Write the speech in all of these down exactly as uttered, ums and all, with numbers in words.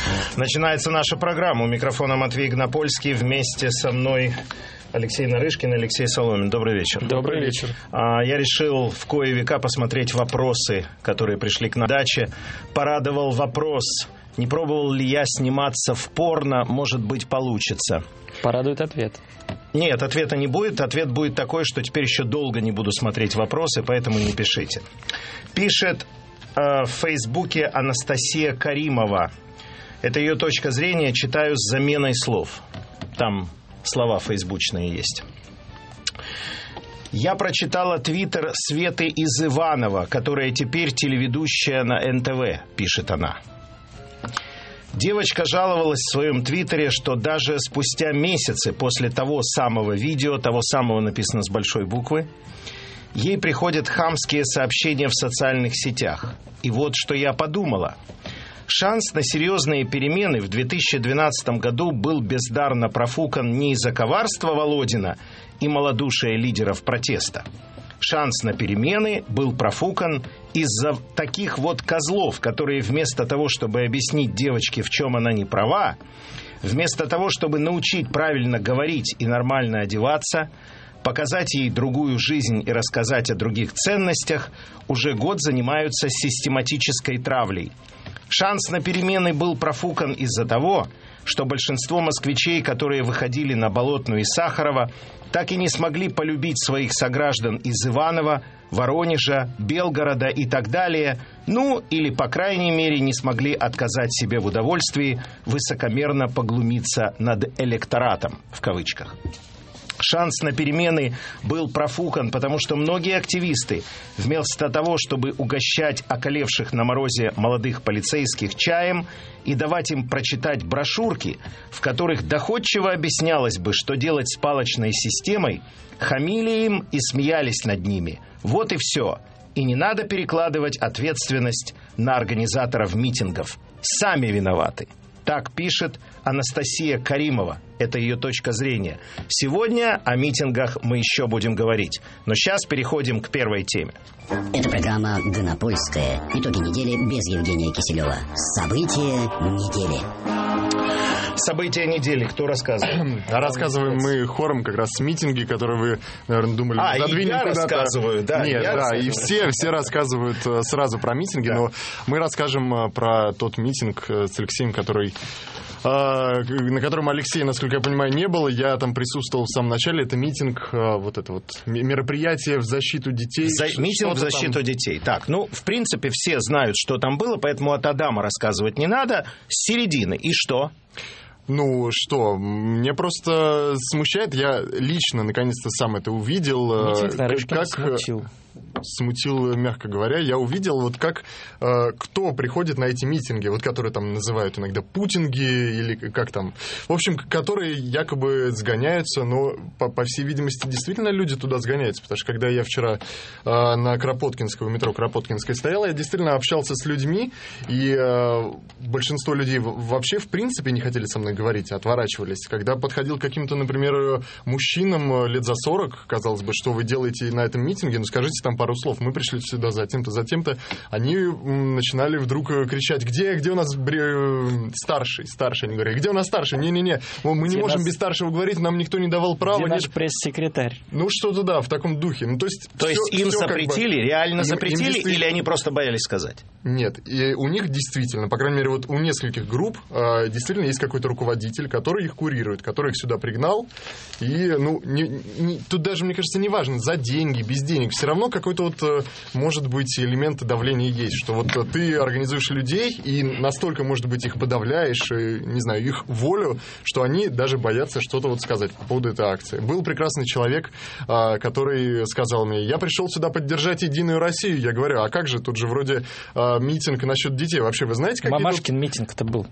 Начинается наша программа. У микрофона Матвей Гнопольский. Вместе со мной Алексей Нарышкин и Алексей Соломин. Добрый вечер. Добрый вечер. Я решил в кои века посмотреть вопросы, которые пришли к нам на даче. Порадовал вопрос: не пробовал ли я сниматься в порно? Может быть, получится. Порадует ответ. Нет, ответа не будет. Ответ будет такой, что теперь еще долго не буду смотреть вопросы, поэтому не пишите. Пишет э, в Фейсбуке Анастасия Каримова. Это ее точка зрения, читаю с заменой слов. Там слова фейсбучные есть. Я прочитала твиттер Светы из Иваново, которая теперь телеведущая на эн тэ вэ, пишет она. Девочка жаловалась в своем твиттере, что даже спустя месяцы после того самого видео, того самого написано с большой буквы, ей приходят хамские сообщения в социальных сетях. И вот что я подумала. Шанс на серьезные перемены в две тысячи двенадцатом году был бездарно профукан не из-за коварства Володина и малодушия лидеров протеста. Шанс на перемены был профукан из-за таких вот козлов, которые вместо того, чтобы объяснить девочке, в чем она не права, вместо того, чтобы научить правильно говорить и нормально одеваться, показать ей другую жизнь и рассказать о других ценностях, уже год занимаются систематической травлей. Шанс на перемены был профукан из-за того, что большинство москвичей, которые выходили на Болотную и Сахарова, так и не смогли полюбить своих сограждан из Иванова, Воронежа, Белгорода и так далее, ну, или, по крайней мере, не смогли отказать себе в удовольствии высокомерно поглумиться над электоратом, в кавычках. Шанс на перемены был профукан, потому что многие активисты, вместо того, чтобы угощать околевших на морозе молодых полицейских чаем и давать им прочитать брошюрки, в которых доходчиво объяснялось бы, что делать с палочной системой, хамили им и смеялись над ними. Вот и все. И не надо перекладывать ответственность на организаторов митингов. Сами виноваты. Так пишет Анастасия Каримова. Это ее точка зрения. Сегодня о митингах мы еще будем говорить. Но сейчас переходим к первой теме. Это программа «Гнопольская». Итоги недели без Евгения Киселева. События недели. События недели. Кто рассказывает? А рассказываем мы хором как раз с митинги, которые вы, наверное, думали, а, задвинем я куда-то. рассказываю, да. Нет, я да, рассказываю. И все, все рассказывают сразу про митинги, да. Но мы расскажем про тот митинг с Алексеем, который... на котором Алексея, насколько я понимаю, не было. Я там присутствовал в самом начале. Это митинг, вот это вот мероприятие в защиту детей. За... Митинг в защиту там... детей. Так, ну, в принципе, все знают, что там было, поэтому от Адама рассказывать не надо. С середины. И что? Ну, что, мне просто смущает. Я лично, наконец-то, сам это увидел. Митинг Нарышкин как... смутил. Смутил, мягко говоря. Я увидел, вот как, э, кто приходит на эти митинги, вот которые там называют иногда путинги, или как там, в общем, которые якобы сгоняются, но, по, по всей видимости, действительно люди туда сгоняются, потому что когда я вчера э, на Кропоткинской, у метро Кропоткинской стоял, я действительно общался с людьми, и э, большинство людей вообще, в принципе, не хотели со мной говорить, отворачивались. Когда подходил к каким-то, например, мужчинам лет за сорок, казалось бы, что вы делаете на этом митинге, ну, скажите там пару слов, мы пришли сюда за тем-то, за тем-то, они начинали вдруг кричать, где, где у нас бре... старший, старший, они говорят, где у нас старший, не-не-не, мы где не можем нас... без старшего говорить, нам никто не давал права. Где нет... наш пресс-секретарь? Ну, что-то да, в таком духе. Ну, то есть, то всё, есть им всё запретили, как бы... реально им, запретили, им действительно... или они просто боялись сказать? Нет, и у них действительно, по крайней мере, вот у нескольких групп э, действительно есть какой-то руководитель, который их курирует, который их сюда пригнал, и, ну, не, не, тут даже, мне кажется, не важно, за деньги, без денег, все равно какой-то вот, э, может быть, элементы давления есть, что вот ты организуешь людей и настолько, может быть, их подавляешь, и, не знаю, их волю, что они даже боятся что-то вот сказать по поводу этой акции. Был прекрасный человек, э, который сказал мне, я пришел сюда поддержать Единую Россию. Я говорю, а как же, тут же вроде э, митинг насчет детей. Вообще, вы знаете, какие Мамашкин тут... митинг-то был.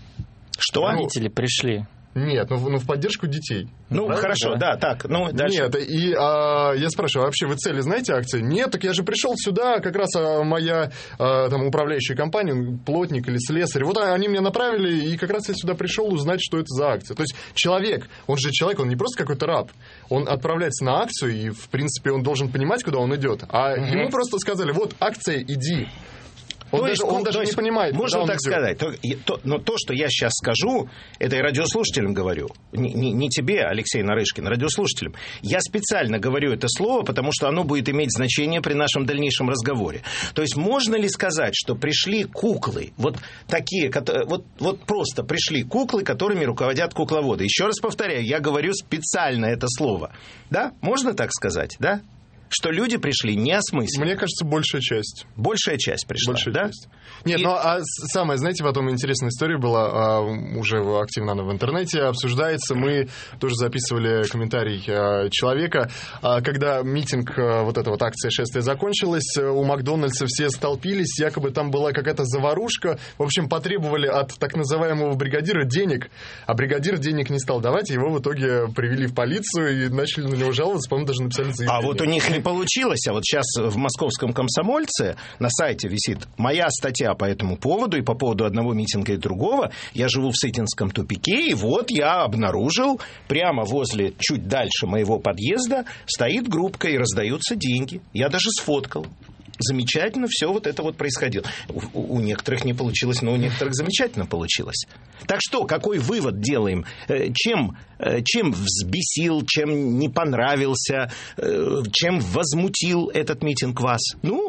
Что? Родители пришли. Нет, ну, ну в поддержку детей. Ну, правильно? хорошо, да, да так, ну, дальше. Нет, и а, я спрашиваю, а вообще вы цели знаете акции? Нет, так я же пришел сюда, как раз а, моя а, там управляющая компания, плотник или слесарь, вот они меня направили, и как раз я сюда пришел узнать, что это за акция. То есть человек, он же человек, он не просто какой-то раб, он отправляется на акцию, и, в принципе, он должен понимать, куда он идет. А угу. ему просто сказали, вот, акция, иди. Он то даже, есть, он то даже есть, не понимает, можно куда так он идет. сказать. То, и, то, но то, что я сейчас скажу, это и радиослушателям говорю. Не, не, не тебе, Алексей Нарышкин, радиослушателям. Я специально говорю это слово, потому что оно будет иметь значение при нашем дальнейшем разговоре. То есть можно ли сказать, что пришли куклы, вот такие, вот, вот просто пришли куклы, которыми руководят кукловоды. Еще раз повторяю, я говорю специально это слово. Да? Можно так сказать, да? Что люди пришли неосмысленно. Мне кажется, большая часть. Большая часть пришла, Большая да? часть. Нет, И... ну а самая, знаете, потом интересная история была, а, уже активно она в интернете обсуждается. Мы тоже записывали комментарий а, человека, а, когда митинг, а, вот эта вот акция шествия закончилась, у Макдональдса все столпились, якобы там была какая-то заварушка. В общем, потребовали от так называемого бригадира денег, а бригадир денег не стал давать, его в итоге привели в полицию и начали на него жаловаться, по-моему, даже написали заявление. А вот у них не получилось, а вот сейчас в московском «Комсомольце» на сайте висит моя статья по этому поводу и по поводу одного митинга и другого. Я живу в Сытинском тупике, и вот я обнаружил, прямо возле, чуть дальше моего подъезда, стоит группка и раздаются деньги. Я даже сфоткал. Замечательно все вот это вот происходило. У, у некоторых не получилось, но у некоторых замечательно получилось. Так что, какой вывод делаем? Чем, чем взбесил, чем не понравился, чем возмутил этот митинг вас? Ну...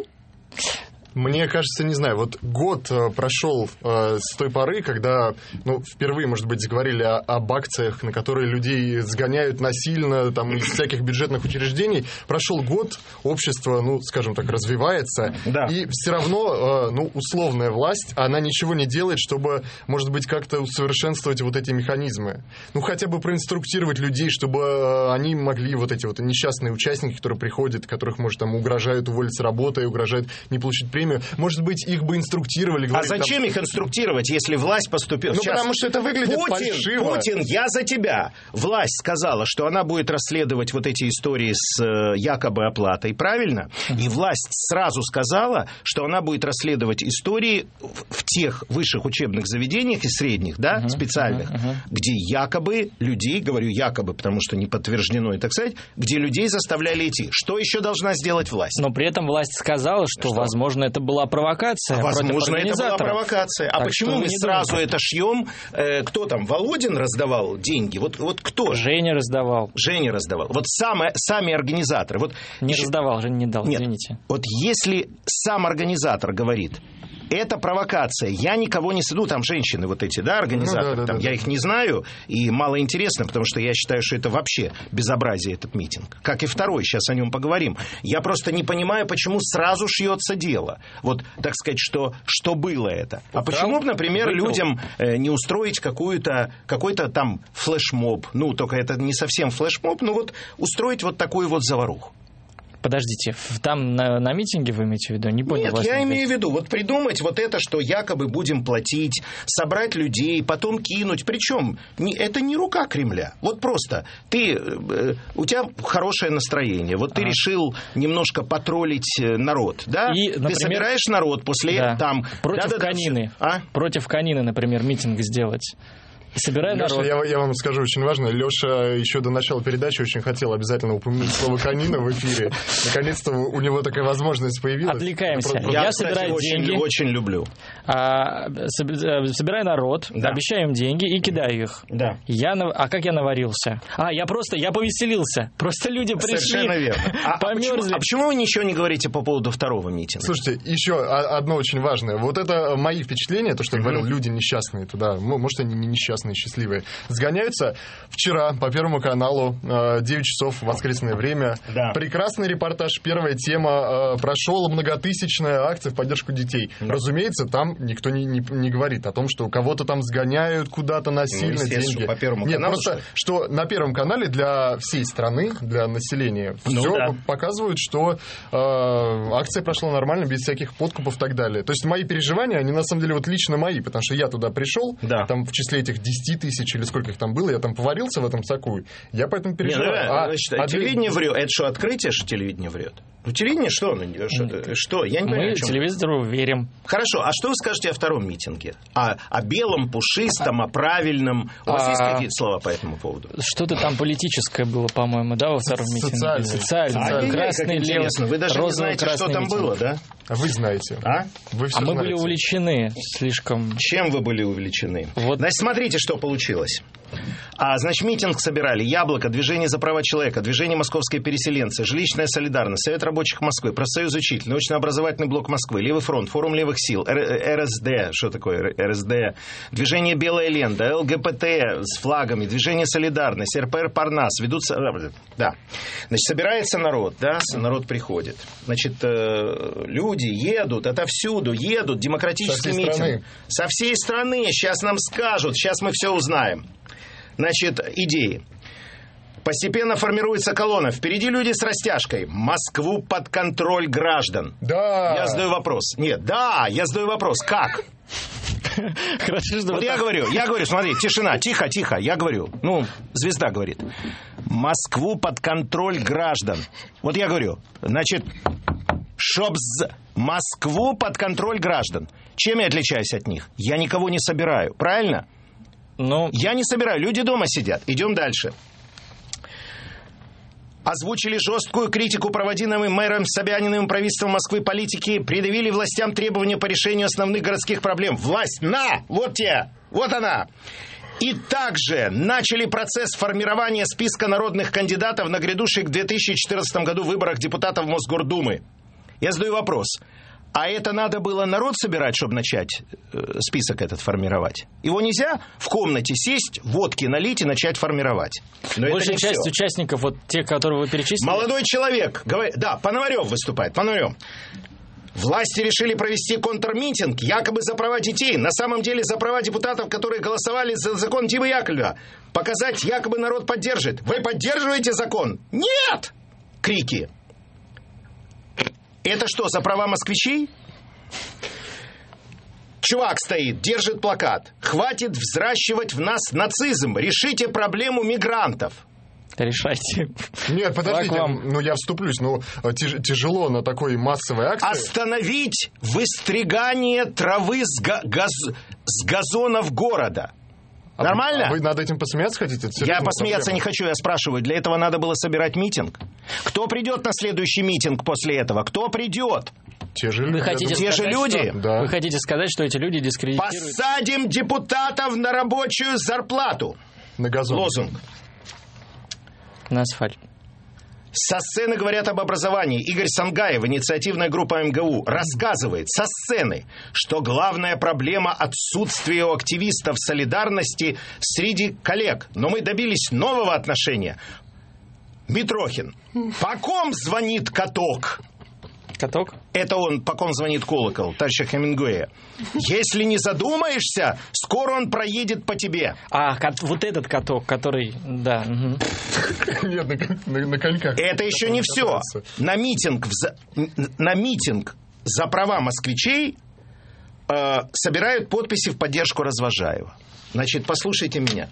Мне кажется, не знаю, вот год прошел э, с той поры, когда, ну, впервые, может быть, заговорили о, об акциях, на которые людей сгоняют насильно, там, из всяких бюджетных учреждений. Прошел год, общество, ну, скажем так, развивается, да. И все равно, э, ну, условная власть, она ничего не делает, чтобы, может быть, как-то усовершенствовать вот эти механизмы. Ну, хотя бы проинструктировать людей, чтобы э, они могли, вот эти вот несчастные участники, которые приходят, которых, может, там, угрожают уволить с работы, угрожают не получить премию, может быть, их бы инструктировали. Говорили, а зачем там... их инструктировать, если власть поступила? Ну, Сейчас... потому что это выглядит Путин, фальшиво. Путин, я за тебя. Власть сказала, что она будет расследовать вот эти истории с э, якобы оплатой, правильно? Uh-huh. И власть сразу сказала, что она будет расследовать истории в, в тех высших учебных заведениях и средних, да, uh-huh. специальных, uh-huh. где якобы людей, говорю якобы, потому что не подтверждено и так сказать, где людей заставляли идти. Что еще должна сделать власть? Но при этом власть сказала, что, что? возможно, это была провокация. А возможно, это была провокация. А так почему мы сразу думаем? Это шьем? Э, кто там, Володин раздавал деньги? Вот, вот кто? Женя раздавал. Женя раздавал. Вот самые, сами организаторы. Вот не еще... раздавал, Женя не дал, Нет. извините. Вот если сам организатор говорит... Это провокация. Я никого не... Ну, там женщины вот эти, да, организаторы. Ну, да, да, там, да, я да. их не знаю, и мало интересно, потому что я считаю, что это вообще безобразие, этот митинг. Как и второй, сейчас о нем поговорим. Я просто не понимаю, почему сразу шьется дело. Вот, так сказать, что, что было это. А почему, например, Выиграл. людям э, не устроить какую-то, какой-то там флешмоб? Ну, только это не совсем флешмоб, но вот устроить вот такую вот заваруху. Подождите, там на, на митинге вы имеете в виду? Не понял. Нет, я имею в виду, вот придумать вот это, что якобы будем платить, собрать людей, потом кинуть. Причем не, это не рука Кремля. Вот просто ты, э, у тебя хорошее настроение. Вот ты а. решил немножко потроллить народ, да? И, например, ты собираешь народ после да, там... Против да, Канины. Да, а? Против Канины, например, митинг сделать. Собирай Леша, народ. Я, я вам скажу очень важно. Леша еще до начала передачи очень хотел обязательно упомянуть слово «канина» в эфире. Наконец-то у него такая возможность появилась. Отвлекаемся. Про, я я, собираю кстати, деньги. Очень, очень люблю. А, собираю народ, да. обещаю им деньги и кидаю их. Да. Я, а как я наварился? А, я просто, я повеселился. Просто люди пришли, совершенно верно. А, померзли. А почему, а почему вы ничего не говорите по поводу второго митинга? Слушайте, еще одно очень важное. Вот это мои впечатления, то, что я говорил, люди несчастные туда. Может, они не несчастные, счастливые. Сгоняются. Вчера по Первому каналу девять часов воскресное время. Да. Прекрасный репортаж. Первая тема. Прошел многотысячная акция в поддержку детей. Да. Разумеется, там никто не, не, не говорит о том, что кого-то там сгоняют куда-то насильно, ну, деньги. По Первому Нет, каналу, просто, что? что на Первом канале для всей страны, для населения, ну, все да. показывают, что э, акция прошла нормально, без всяких подкупов и так далее. То есть мои переживания, они на самом деле вот лично мои, потому что я туда пришел, да. там в числе этих десять тысяч или сколько их там было, я там поварился в этом соку, я поэтому переживаю. Не, ну, а, значит, а телевидение для... врет. Это что, открытие, что телевидение врет? Ну, телевидение что? Ну, что, что? Я не понимаю, Мы телевизору верим. Хорошо, а что вы скажете о втором митинге? О, о белом, пушистом, о правильном? У вас а... есть какие-то слова по этому поводу? Что-то там политическое было, по-моему, да, во втором митинге? Социальное. Социальное. А, Красный, левый, вы даже не знаете, что там митинг. было, да? А вы знаете. А? Вы все а мы знаете. были увлечены слишком... Чем вы были увлечены? Вот. Значит, смотрите, что получилось. А, значит, митинг собирали «Яблоко», Движение за права человека, Движение «Московские переселенцы», Жилищная солидарность, Совет рабочих Москвы, Профсоюз учителей, Научно-образовательный блок Москвы, Левый фронт, Форум левых сил, эр эс дэ, что такое эр эс дэ, Движение «Белая лента», эл гэ бэ тэ с флагами, Движение «Солидарность», эр пэ эр «Парнас», ведутся... Да. Значит, собирается народ, да, народ приходит. Значит, люди едут, отовсюду едут, демократический митинг. Страны. Со всей страны. Сейчас нам скажут, сейчас мы все узнаем. Значит, идеи. Постепенно формируется колонна. Впереди люди с растяжкой. Москву под контроль граждан. Да. Я задаю вопрос. Нет, да, я задаю вопрос. Как? Хорошо, что вот я говорю, я говорю, смотри, тишина, тихо, тихо. Я говорю, ну, звезда говорит. Москву под контроль граждан. Вот я говорю, значит, чтоб з... Москву под контроль граждан. Чем я отличаюсь от них? Я никого не собираю, правильно? Ну... Я не собираю, люди дома сидят. Идем дальше. Озвучили жесткую критику проводимой мэром Собяниным правительством Москвы политики, предъявили властям требования по решению основных городских проблем. Власть, на! Вот тебе! Вот она! И также начали процесс формирования списка народных кандидатов на грядущих в две тысячи четырнадцатом году выборах депутатов Мосгордумы. Я задаю вопрос. А это надо было народ собирать, чтобы начать э, список этот формировать? Его нельзя в комнате сесть, водки налить и начать формировать? Но большая часть все. Участников, вот те, которые вы перечислили... Молодой человек, говорит, да, Пономарев выступает, Пономарев. Власти решили провести контрмитинг, якобы за права детей. На самом деле за права депутатов, которые голосовали за закон Димы Яковлева. Показать, якобы народ поддержит. Вы поддерживаете закон? Нет! Крики. Это что, за права москвичей? Чувак стоит, держит плакат. Хватит взращивать в нас нацизм. Решите проблему мигрантов. Решайте. Нет, подождите, ну я вступлюсь, ну тяж- тяжело на такой массовой акции. Остановить выстригание травы с, га- газ- с газонов города. А Нормально? Вы, а вы над этим посмеяться хотите? Я посмеяться проблема. Не хочу, я спрашиваю. Для этого надо было собирать митинг. Кто придет на следующий митинг после этого? Кто придет? Те же люди. Вы хотите Те сказать, же люди? Что, да. Вы хотите сказать, что эти люди дискредитируют? Посадим депутатов на рабочую зарплату. На газон. Лозунг. На асфальт. Со сцены говорят об образовании. Игорь Сангаев, инициативная группа эм гэ у, рассказывает со сцены, что главная проблема отсутствия у активистов солидарности среди коллег. Но мы добились нового отношения. Митрохин. По ком звонит каток? Каток? Это он, по ком звонит колокол, товарища Хемингуэя. Если не задумаешься, скоро он проедет по тебе. А, кат, вот этот каток, который, да. Угу. Нет, на, на, на коньках. Это еще не все. На митинг, за, на митинг за права москвичей э, собирают подписи в поддержку Развожаева. Значит, послушайте меня.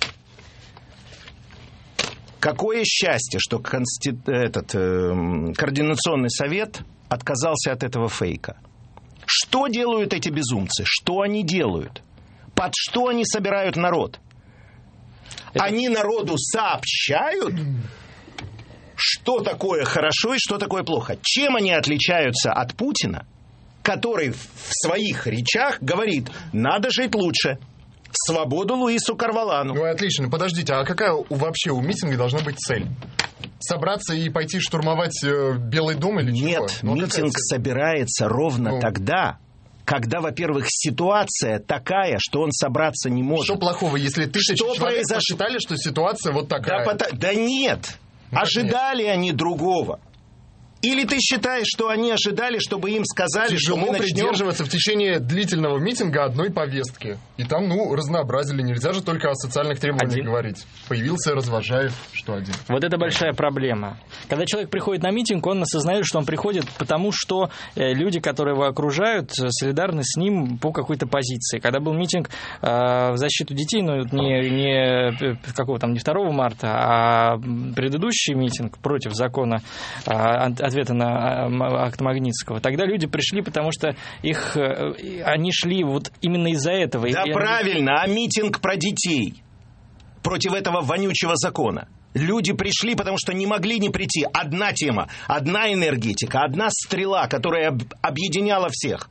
Какое счастье, что консти... этот, э, Координационный совет отказался от этого фейка. Что делают эти безумцы? Что они делают? Под что они собирают народ? Это... Они народу сообщают, что такое хорошо и что такое плохо. Чем они отличаются от Путина, который в своих речах говорит, надо жить лучше. Свободу Луису Карвалану. Ну, отлично. Подождите, а какая у, вообще у митинга должна быть цель? Собраться и пойти штурмовать э, Белый дом или чего? Нет, ну, митинг собирается ровно ну. тогда, когда, во-первых, ситуация такая, что он собраться не может. Что плохого, если тысячи что человек произош... посчитали, что ситуация вот такая? Да, пото... да нет, нет, ожидали нет. Они другого. Или ты считаешь, что они ожидали, чтобы им сказали, Тяжело что мы начнем... придерживаться в течение длительного митинга одной повестки. И там, ну, разнообразили. Нельзя же только о социальных требованиях один. говорить. Появился Развожаев, что один. Вот это большая проблема. Когда человек приходит на митинг, он осознает, что он приходит потому, что люди, которые его окружают, солидарны с ним по какой-то позиции. Когда был митинг э, в защиту детей, ну, не, не, какого там, не второго марта, а предыдущий митинг против закона э, ответа на акт Магнитского, тогда люди пришли, потому что их, они шли вот именно из-за этого. Да, и правильно, а митинг про детей против этого вонючего закона. Люди пришли, потому что не могли не прийти. Одна тема, одна энергетика, одна стрела, которая объединяла всех.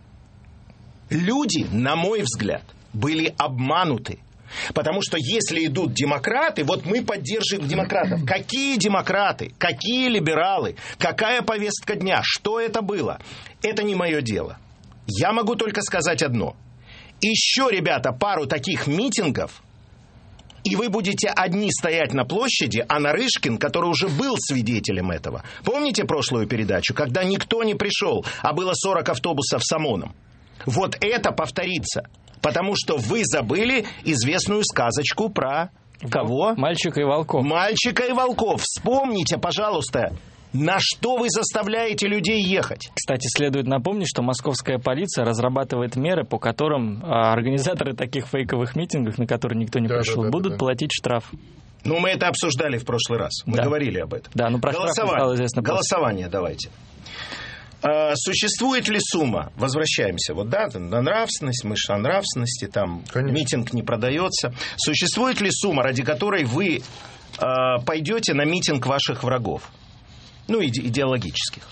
Люди, на мой взгляд, были обмануты. Потому что если идут демократы, вот мы поддерживаем демократов. Какие демократы? Какие либералы? Какая повестка дня? Что это было? Это не мое дело. Я могу только сказать одно. Еще, ребята, пару таких митингов, и вы будете одни стоять на площади, а Нарышкин, который уже был свидетелем этого. Помните прошлую передачу, когда никто не пришел, а было сорок автобусов с ОМОНом? Вот это повторится. Потому что вы забыли известную сказочку про кого? Мальчика и волков. Мальчика и волков. Вспомните, пожалуйста, на что вы заставляете людей ехать. Кстати, следует напомнить, что московская полиция разрабатывает меры, по которым а, организаторы таких фейковых митингов, на которые никто не да, пришел, да, да, будут да, да. платить штраф. Ну, мы это обсуждали в прошлый раз. Мы да. говорили об этом. Да, ну про штраф стало известно. Голосование давайте. Существует ли сумма? Возвращаемся. Вот, да, на нравственность, мы же о нравственности, там Конечно. Митинг не продается. Существует ли сумма, ради которой вы э, пойдете на митинг ваших врагов? Ну, иде- идеологических.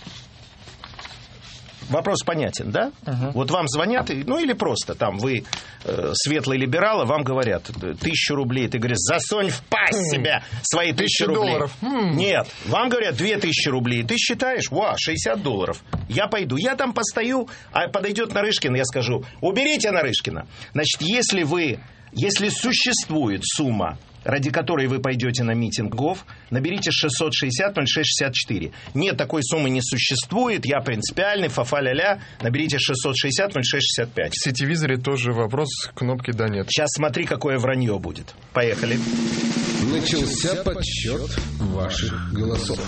Вопрос понятен, да? Uh-huh. Вот вам звонят, ну или просто там вы э, светлые либералы, вам говорят тысячу рублей, ты говоришь, засунь в пасть себя свои тысячи рублей. Долларов. Нет, вам говорят две тысячи рублей, ты считаешь, ва, шестьдесят долларов. Я пойду, я там постою, а подойдет Нарышкин, я скажу, уберите Нарышкина. Значит, если вы, если существует сумма, ради которой вы пойдете на митингов, наберите шестьсот шестьдесят ноль шесть шестьдесят четыре. Нет, такой суммы не существует, я принципиальный, фа-фа-ля-ля, наберите шестьсот шестьдесят ноль шесть шестьдесят пять. В сетевизоре тоже вопрос, кнопки да нет. Сейчас смотри, какое вранье будет. Поехали. Начался подсчет ваших голосов.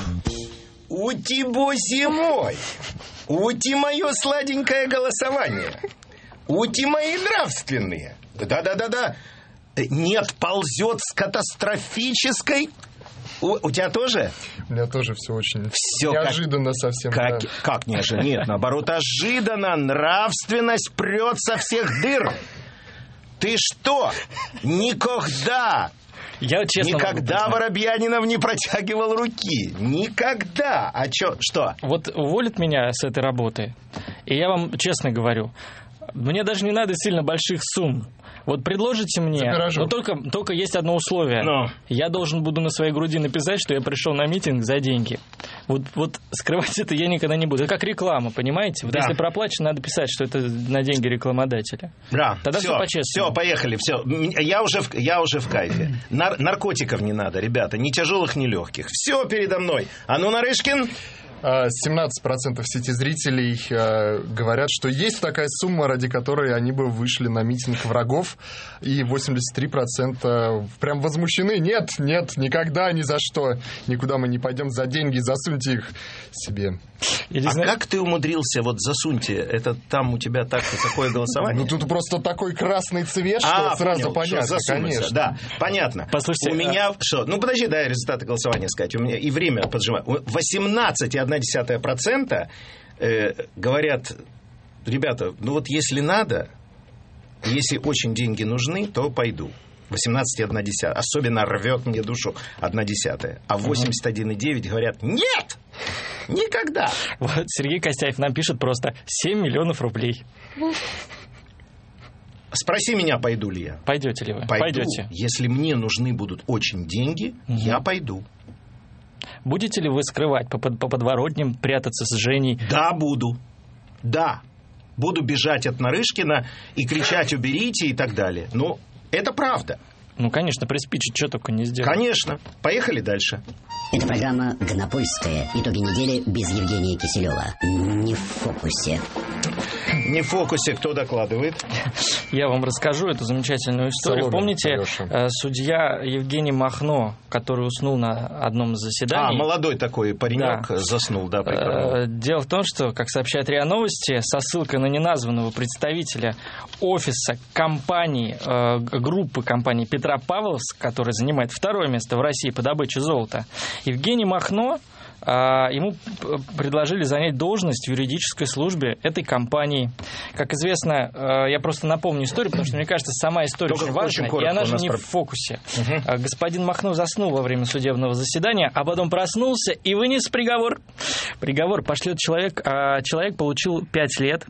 Ути-боси мой! Ути мое сладенькое голосование! Ути мои нравственные! Да-да-да-да! Нет, ползет с катастрофической... У, у тебя тоже? У меня тоже все очень все неожиданно как, совсем. Как, да. как неожиданно? Нет, наоборот, ожиданно. Нравственность прет со всех дыр. Ты что? Никогда... Я честно Никогда Воробьянинов не протягивал руки. Никогда. А чё, что? Вот уволят меня с этой работы, и я вам честно говорю, мне даже не надо сильно больших сумм. Вот предложите мне, но только, только есть одно условие. Но. Я должен буду на своей груди написать, что я пришел на митинг за деньги. Вот, вот скрывать это я никогда не буду. Это как реклама, понимаете? Вот да. Если проплачено, надо писать, что это на деньги рекламодателя. Да. Тогда все, все по-честному. Все, поехали, все. Я уже в, я уже в кайфе. Нар- наркотиков не надо, ребята, ни тяжелых, ни легких. Все передо мной. А ну, Нарышкин... семнадцать процентов сетезрителей э, говорят, что есть такая сумма, ради которой они бы вышли на митинг врагов, и восемьдесят три процента прям возмущены. Нет, нет, никогда, ни за что. Никуда мы не пойдем за деньги, засуньте их себе. А знаю... как ты умудрился, вот засуньте, это там у тебя так, такое голосование? Ну тут просто такой красный цвет, что а, сразу понял, понятно, конечно. Да, понятно. Послушайте, у меня, что, ну подожди, дай результаты голосования сказать, у меня и время поджимаю. восемнадцать целых одна десятая процента э, говорят, ребята, ну вот если надо, если очень деньги нужны, то пойду. восемнадцать целых одна десятая. Особенно рвет мне душу одна десятая. А восемьдесят один целых девять говорят, нет! Никогда! Вот Сергей Костяев нам пишет просто семь миллионов рублей. Спроси меня, пойду ли я. Пойдете ли вы? Пойду. Пойдете. Если мне нужны будут очень деньги, угу. я пойду. Будете ли вы скрывать по, по подворотням, прятаться с Женей? Да, буду. Да. Буду бежать от Нарышкина и кричать «уберите» и так далее. Но это правда. Ну, конечно, приспичит, что только не сделать. Конечно. Поехали дальше. Это программа «Гонопольская. Итоги недели» без Евгения Киселева. Не в фокусе. Не в фокусе. Кто докладывает? Я вам расскажу эту замечательную историю. Соломин, Помните, Алеша. судья Евгений Махно, который уснул на одном из заседаний? А, молодой такой паренек Да. заснул, да, прекрасно. Дело в том, что, как сообщает РИА Новости, со ссылкой на неназванного представителя офиса компании, э, группы компании Петра Павловск, который занимает второе место в России по добыче золота, Евгений Махно, а, ему предложили занять должность в юридической службе этой компании. Как известно, я просто напомню историю, потому что, мне кажется, сама история Только очень важная, очень и она же коротко, не про... в фокусе. Угу. Господин Махно заснул во время судебного заседания, а потом проснулся и вынес приговор. Приговор пошлет человек, а человек получил пять лет.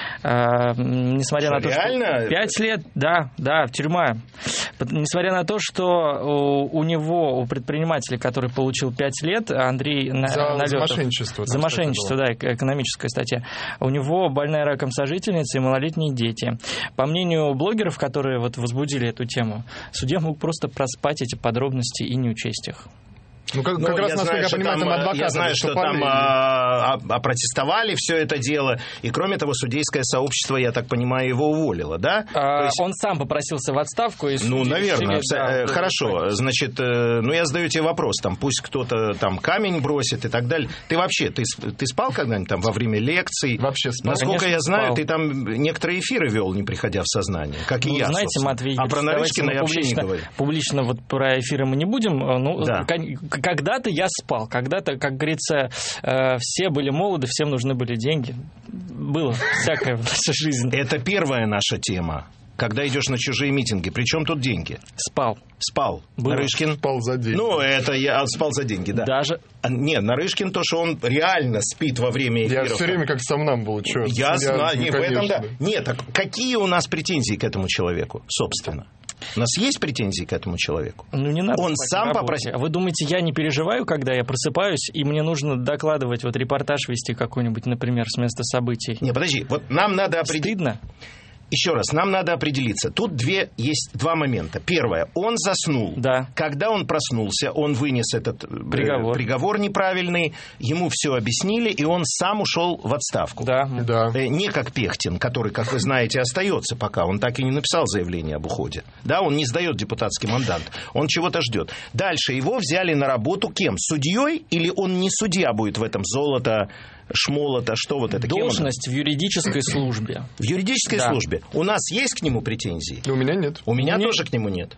А, несмотря что, на то, реально? что... пять лет, да, да, тюрьма. Несмотря на то, что у, у него, у предпринимателя, который получил пять лет, Андрей За, Налетов, за мошенничество. За мошенничество, да, экономическая статья. У него больная раком сожительница и малолетние дети. По мнению блогеров, которые вот возбудили эту тему, судья мог просто проспать эти подробности и не учесть их. Ну, как, Ну, как раз, я насколько знаю, я понимаю, там, там адвокаты я знаю, что выступали. там а, а, опротестовали все это дело, и кроме того, судейское сообщество, я так понимаю, его уволило, да? А, То есть... Он сам попросился в отставку. И Ну, судьи наверное. решили, да, э, Хорошо. Значит, э, ну, я задаю тебе вопрос. Там, пусть кто-то там камень бросит и так далее. Ты вообще, ты, ты спал когда-нибудь там во время лекций? Вообще спал. Насколько Конечно, я знаю, спал. ты там некоторые эфиры вел, не приходя в сознание, как и Ну, я, знаете, собственно. Матвей А Игоревич, про Нарышкина я вообще не публично, говорю. публично вот про эфиры мы не будем. Ну, Да. к- когда-то я спал, когда-то, как говорится, э, все были молоды, всем нужны были деньги. Было всякое в нашей жизни. Это первая наша тема. Когда идешь на чужие митинги. Причем тут деньги? Спал. Спал. Было. Нарышкин? Спал за деньги. Ну, это я а, спал за деньги, да. Даже... А, Нет, Нарышкин то, что он реально спит во время эфиров. Я все время как сомнамбул. Чё? Я знаю, не, в этом да. конечно. Нет, так какие у нас претензии к этому человеку, собственно? У нас есть претензии к этому человеку? Ну, не надо Он спать сам на работе. попросил. А вы думаете, я не переживаю, когда я просыпаюсь, и мне нужно докладывать, вот репортаж вести какой-нибудь, например, с места событий? Не, подожди, вот нам надо определить... Стыдно? Еще раз, нам надо определиться. Тут две, есть два момента. Первое, он заснул. Да. Когда он проснулся, он вынес этот э, Приговор. приговор неправильный, ему все объяснили, и он сам ушел в отставку. Да. Да. Э, Не как Пехтин, который, как вы знаете, остается пока. Он так и не написал заявление об уходе. Да, он не сдает депутатский мандат. Он чего-то ждет. Дальше его взяли на работу кем? Судьей? Или он не судья будет в этом? Золото, шмолото, что вот это? Кем он? Должность в юридической службе. В юридической Да. службе. У нас есть к нему претензии? У меня нет. У меня Нет. тоже к нему нет.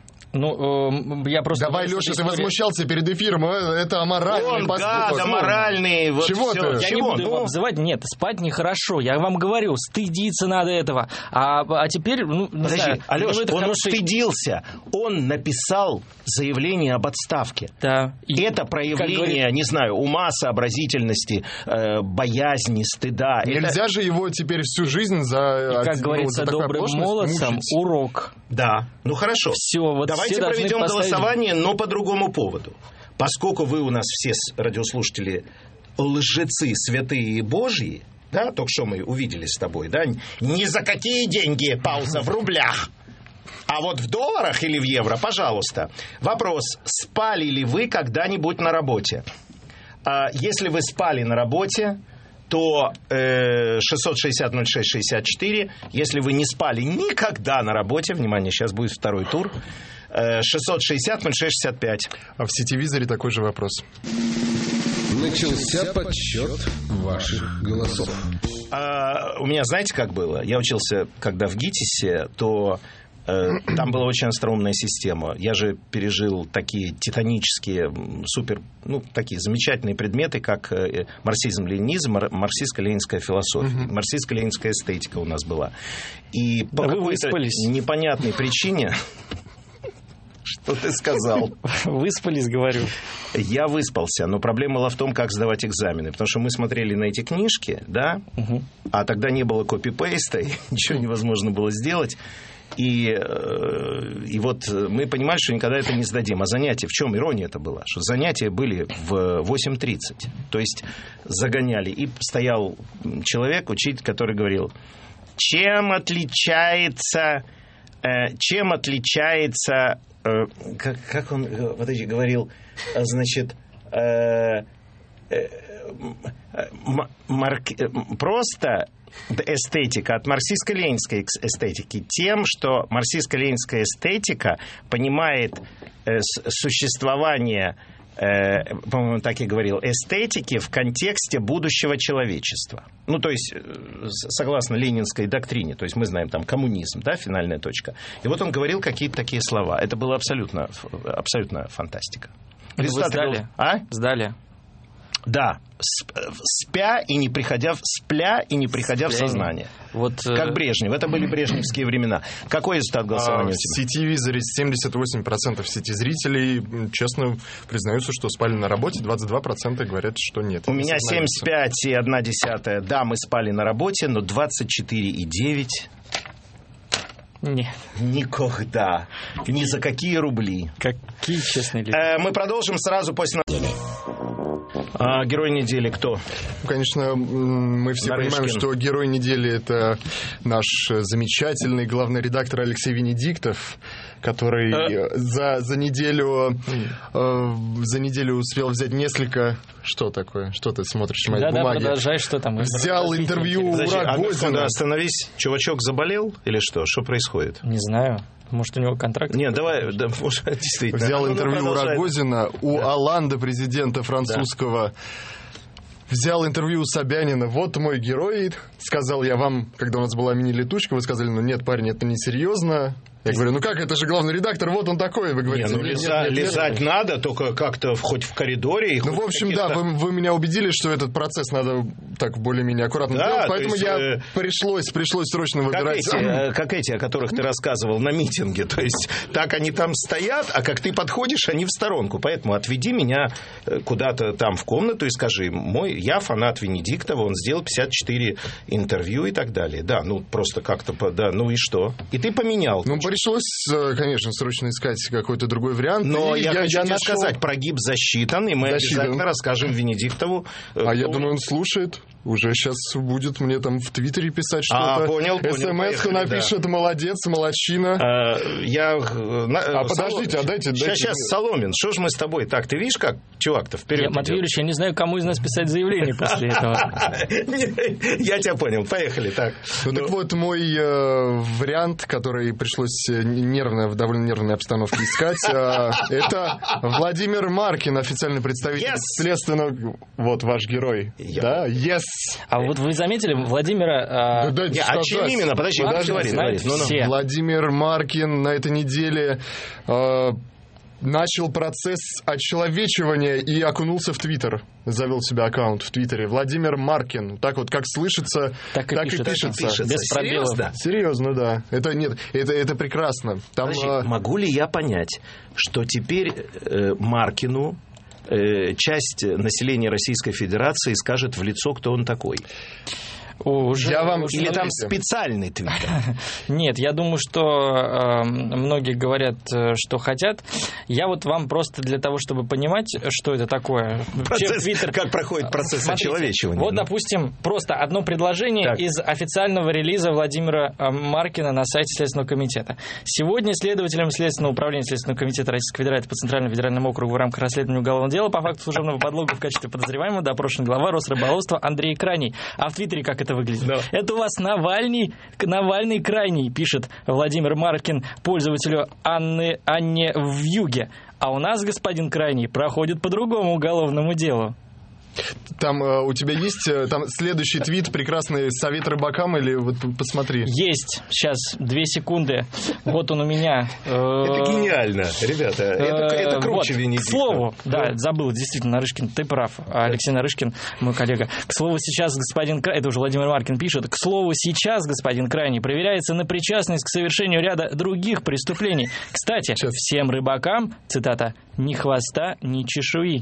Ну, э, я просто... Давай, просто Леша, ты история- возмущался перед эфиром. э, Это аморальный Он гад, поступок. аморальный. Вот Чего всё. ты? Я Чего? не буду его Ну, обзывать. Нет, спать нехорошо. Я вам говорю, стыдиться надо этого. А, а теперь, ну, не Подожди, знаю. Алёш, ну, это он хороший- устыдился. Он написал заявление об отставке. Да. И, Это как проявление, говорит- не знаю, ума, сообразительности, э, боязни, стыда. Это- Нельзя же его теперь всю жизнь за, и, как ну, говорится, за такую добрым оплошность молодцам мучить. урок. Да, ну хорошо. Все, вот Давайте все должны проведем поставить- голосование, но по другому поводу. Поскольку вы у нас все с- радиослушатели лжецы святые и божьи, да, только что мы увидели с тобой, да, ни за какие деньги, пауза, в рублях. А вот в долларах или в евро, пожалуйста. Вопрос, спали ли вы когда-нибудь на работе? А, если вы спали на работе, то э, шестьсот шестьдесят ноль шесть шестьдесят четыре. Если вы не спали никогда на работе, внимание, сейчас будет второй тур, э, шестьсот шестьдесят ноль шесть шестьдесят пять. А в сетевизоре такой же вопрос. Начался подсчет ваших голосов. А, у меня, знаете, как было? Я учился, когда в ГИТИСе, то э, там была очень остроумная система. Я же пережил такие титанические, м, супер, ну, такие замечательные предметы, как э, марксизм-ленинизм, мар- марксистско-ленинская философия, марксистско-ленинская эстетика у нас была. И по Да вы какой-то выспались. непонятной причине... Что ты сказал? Выспались, говорю. Я выспался, но проблема была в том, как сдавать экзамены. Потому что мы смотрели на эти книжки, да, Угу. а тогда не было копипейста, и ничего невозможно было сделать. И, э, и вот мы понимали, что никогда это не сдадим. А занятия, в чем ирония это была? Что занятия были в восемь тридцать. То есть загоняли. И стоял человек, учитель, который говорил, чем отличается... э, чем отличается... э, как, как он, э, подожди, говорил... э, Значит... э, э, м- марк, просто эстетика от марксистско-ленинской эстетики тем, что марксистско-ленинская эстетика понимает э, существование, э, по-моему, так и говорил, эстетики в контексте будущего человечества. Ну, то есть, согласно ленинской доктрине, то есть мы знаем там коммунизм, да, финальная точка. И вот он говорил какие-то такие слова. Это было абсолютно, абсолютно фантастика. Результат сдали? Был... А? Сдали. Да, спя и не приходя, спля и не приходя Спля. в сознание. Вот, как Брежнев. Это были брежневские времена. Какой результат голосования а, у тебя? В сети Визоре семьдесят восемь процентов сети зрителей честно признаются, что спали на работе, двадцать два процента говорят, что нет. У меня семьдесят пять и одна десятая. Да, мы спали на работе, но двадцать четыре и девять. Нет. Никогда. Ни за какие рубли. Какие честные люди. Э, мы продолжим сразу после... А, герой недели кто? Ну, конечно, мы все Нарышкин. Понимаем, что герой недели — это наш замечательный главный редактор Алексей Венедиктов, который а? за, за неделю э, за неделю успел взять несколько... Что такое? Что ты смотришь в моей да, бумаге? Да, продолжай, что там. Взял интервью у Рогозина. А, остановись. Чувачок заболел или что? Что происходит? Не знаю. Может, у него контракт? Нет, давай, да, может, действительно. Взял ну, интервью у Рогозина, у да. Олланда, президента французского. Да. Взял интервью у Собянина. Вот мой герой. Сказал я вам, когда у нас была мини-летучка, вы сказали, ну нет, парень, это несерьезно. Я говорю, ну как, это же главный редактор, вот он такой. Вы говорите, не, ну, нет, лиза, нет, нет, лизать нет. надо, только как-то хоть в коридоре. Ну, в общем, да, вы, вы меня убедили, что этот процесс надо так более-менее аккуратно да, делать, поэтому есть, я э... пришлось, пришлось срочно выбирать. Как эти, как эти, о которых ты рассказывал на митинге, то есть так они там стоят, а как ты подходишь, они в сторонку. Поэтому отведи меня куда-то там в комнату и скажи, мой, я фанат Венедиктова, он сделал пятьдесят четыре интервью и так далее. Да, ну просто как-то, да, ну и что? И ты поменял. Ну, пришлось, конечно, срочно искать какой-то другой вариант. Но я, я хочу я тебе нашел... сказать, прогиб засчитан, и мы засчитан. Обязательно расскажем Венедиктову. А я думаю, он слушает. Уже сейчас будет мне там в Твиттере писать что-то. А, понял, понял. СМС-ку напишет, да. Молодец, молодчина. А, я... А подождите, а дайте... Сейчас, дайте... сейчас, Соломин, что ж мы с тобой? Так, ты видишь, как чувак-то вперед Матвей Юрьевич, я не знаю, кому из нас писать заявление после этого. Я тебя понял, поехали, так. Ну так вот, мой вариант, который пришлось нервно, в довольно нервной обстановке искать, это Владимир Маркин, официальный представитель следственного... Вот ваш герой. Да, yes. А вот вы заметили, Владимира... А, да, не, а чем именно? Подожди, подожди, говори, говори. Ну, ну. Владимир Маркин на этой неделе э, начал процесс очеловечивания и окунулся в Твиттер. Завел себе аккаунт в Твиттере. Владимир Маркин. Так вот, как слышится, так и, так пишет, и пишется. пишется. Без пробелов. Серьезно? Серьезно, да. Это, нет, это, это прекрасно. Там, Подожди, э... могу ли я понять, что теперь э, Маркину часть населения Российской Федерации скажет в лицо, кто он такой? Уже, я вам... уже Или там специальный твиттер? Нет, я думаю, что э, многие говорят, что хотят. Я вот вам просто для того, чтобы понимать, что это такое... Процесс, Twitter... Как проходит процесс Смотрите, очеловечивания? Вот, ну. допустим, просто одно предложение так. из официального релиза Владимира Маркина на сайте Следственного комитета. Сегодня следователям Следственного управления Следственного комитета Российской Федерации по Центральному федеральному округу в рамках расследования уголовного дела по факту служебного подлога в качестве подозреваемого допрошен глава Росрыболовства Андрей Крайний. А в Твиттере как это выглядит? No. Это у вас Навальный, Навальный Крайний, пишет Владимир Маркин пользователю Анны, Анне Вьюге. А у нас, господин Крайний, проходит по другому уголовному делу. Там э, у тебя есть э, там следующий твит, прекрасный совет рыбакам, или вот посмотри. Есть. Сейчас, две секунды. Вот он у меня. Э, это гениально, ребята. Это, э, это круче вот, Венедиктова. К слову, да, да, забыл, действительно, Нарышкин, ты прав. Алексей Нарышкин, мой коллега. К слову, сейчас господин Крайний, это уже Владимир Маркин пишет, к слову, сейчас господин Крайний проверяется на причастность к совершению ряда других преступлений. Кстати, сейчас. Всем рыбакам, цитата, ни хвоста, ни чешуи.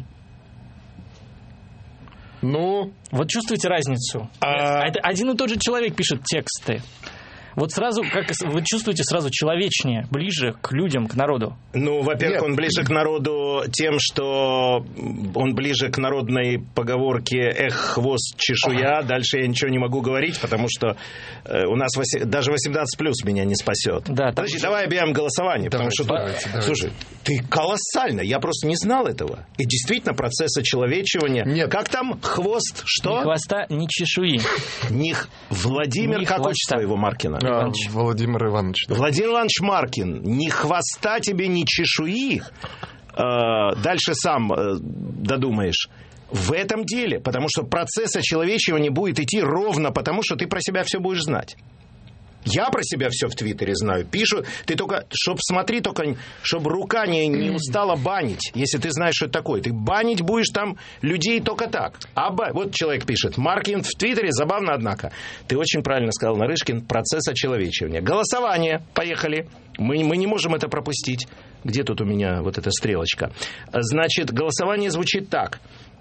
Ну, вот чувствуете разницу? А... Это один и тот же человек пишет тексты. Вот сразу, как вы чувствуете, сразу человечнее, ближе к людям, к народу? Ну, во-первых, Нет. он ближе к народу тем, что он ближе к народной поговорке «эх, хвост, чешуя». Дальше я ничего не могу говорить, потому что э, у нас вось... даже восемнадцать плюс меня не спасет. Да, Подожди, там... давай объявим голосование, потому давайте, что... Давайте, давайте. Слушай, ты колоссально, я просто не знал этого. И действительно, процесс очеловечивания... Нет. Как там? Хвост, что? Ни хвоста, ни чешуи. Ни... Владимир, ни как хвоста. отчество его, Маркина? А, Владимир Иванович. Да. Владимир Иванович Маркин, ни хвоста тебе, ни чешуи. Э, дальше сам э, додумаешь. В этом деле, потому что процесс очеловечивания будет идти ровно потому, что ты про себя все будешь знать. Я про себя все в Твиттере знаю. Пишу, ты только, чтоб смотри, только, чтобы рука не, не устала банить, если ты знаешь, что это такое. Ты банить будешь там людей только так. А ба... Вот человек пишет, Маркин в Твиттере, забавно, однако. Ты очень правильно сказал, Нарышкин, процесс очеловечивания. Голосование, поехали. Мы, мы не можем это пропустить. Где тут у меня вот эта стрелочка? Значит, голосование звучит так.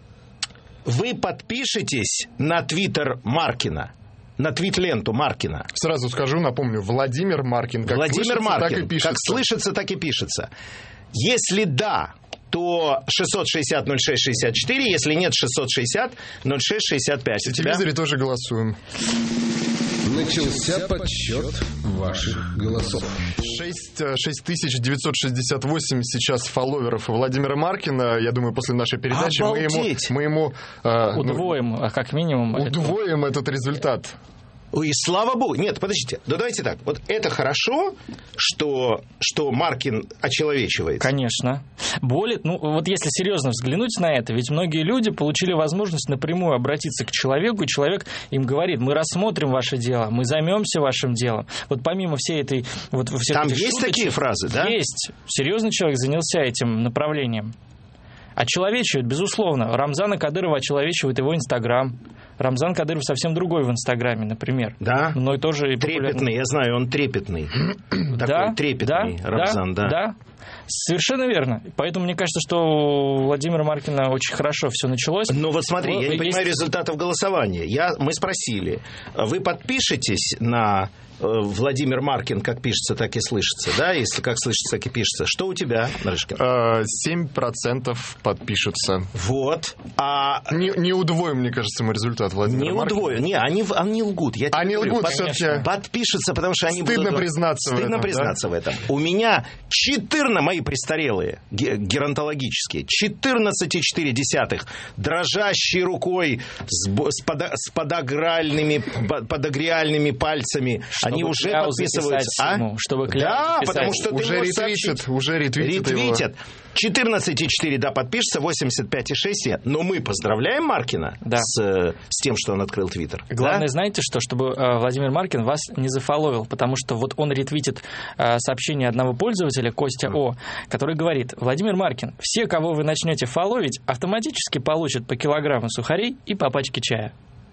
Вы подпишетесь на Твиттер Маркина? На твит-ленту Маркина. Сразу скажу, напомню, Владимир Маркин. Как Владимир слышится, Маркин. Так и пишется. Как слышится, так и пишется. Если да, то шестьсот шестьдесят ноль шесть шестьдесят четыре. Если нет, шестьсот шестьдесят ноль шесть шестьдесят пять. В телевизоре тоже голосуем. Начался подсчет ваших голосов. шесть тысяч девятьсот шестьдесят восемь сейчас фолловеров Владимира Маркина. Я думаю, после нашей передачи мы ему, мы ему э, удвоим, ну, как минимум. Удвоим это. этот результат. И слава богу. Нет, подождите. Ну, давайте так. Вот это хорошо, что, что Маркин очеловечивается. Конечно. Более, ну, вот если серьезно взглянуть на это, ведь многие люди получили возможность напрямую обратиться к человеку, и человек им говорит, мы рассмотрим ваше дело, мы займемся вашим делом. Вот помимо всей этой... Вот, всех Там этих есть шуточек, такие фразы, да? Есть. Серьезный человек занялся этим направлением. Очеловечивает, безусловно. Рамзана Кадырова очеловечивает его Инстаграм. Рамзан Кадыров совсем другой в Инстаграме, например. Да? Мной тоже трепетный, я знаю, он трепетный. Да, такой трепетный да, Рамзан, да. Да, совершенно верно. Поэтому мне кажется, что у Владимира Маркина очень хорошо все началось. Ну вот смотри, Но я не есть... понимаю результатов голосования. Я, мы спросили, вы подпишетесь на Владимир Маркин, как пишется, так и слышится, да? Если как слышится, так и пишется. Что у тебя, Нарышкин? семь процентов подпишутся. Вот. А... Не, не удвоим, мне кажется, мы результат Владимира Не Маркина. удвоим. Не, они, они лгут. Я они говорю, лгут под... все-таки. Подпишутся, потому что они Стыдно будут... признаться Стыдно в этом. признаться да? в этом. У меня четырнадцать, мои престарелые, геронтологические, четырнадцать целых четыре десятых, дрожащей рукой, с, с, подо, с подогральными, подогреальными пальцами, чтобы они уже подписываются. А? Ему, чтобы да, писать. потому что уже ты можешь ретвитят, сообщить. уже ретвитят. Ретвитят. четырнадцать целых четыре, да, подпишется, восемьдесят пять целых шесть. Но мы поздравляем Маркина да. с, с тем, что он открыл Твиттер. Главное, да? знаете что? Чтобы э, Владимир Маркин вас не зафоловил, потому что вот он ретвитит э, сообщение одного пользователя, Костя О, который говорит, Владимир Маркин, все, кого вы начнете фоловить, автоматически получат по килограмму сухарей и по пачке чая.